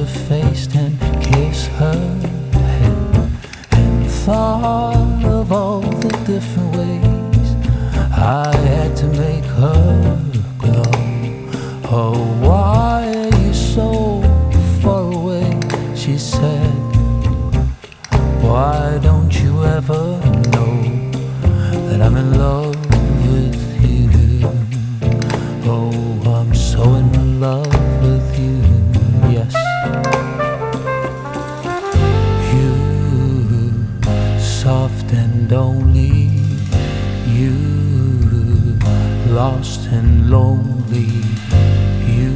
face and kiss her head, and thought of all the different ways I had to make her glow. Oh, why are you so far away? She said, why don't you ever know that I'm in love with you? Oh, I'm so in love with you, yes. You, soft and only, you, lost and lonely, you,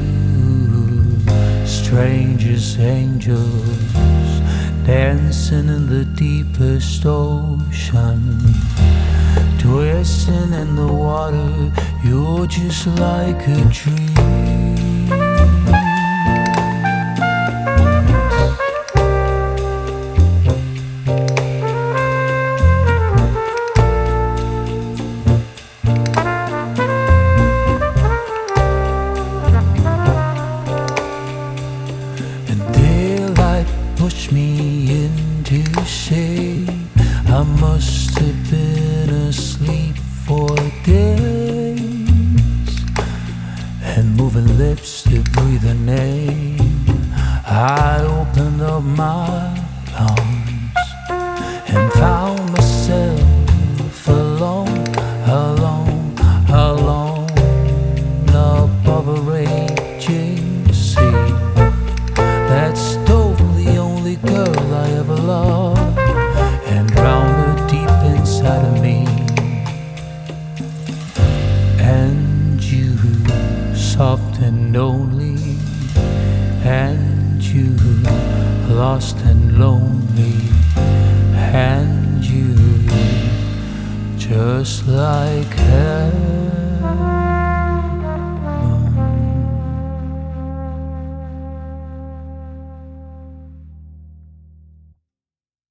strangers, angels, dancing in the deepest ocean, twisting in the water. You're just like a dream. And daylight pushed me into shade. I must have been asleep for days, and moving lips to breathe her name. I opened up my arms and found myself alone, alone, alone above a raging sea that stole the only girl I ever loved and drowned her deep inside of me. And you, soft and only, and you, lost and lonely, and you, just like her.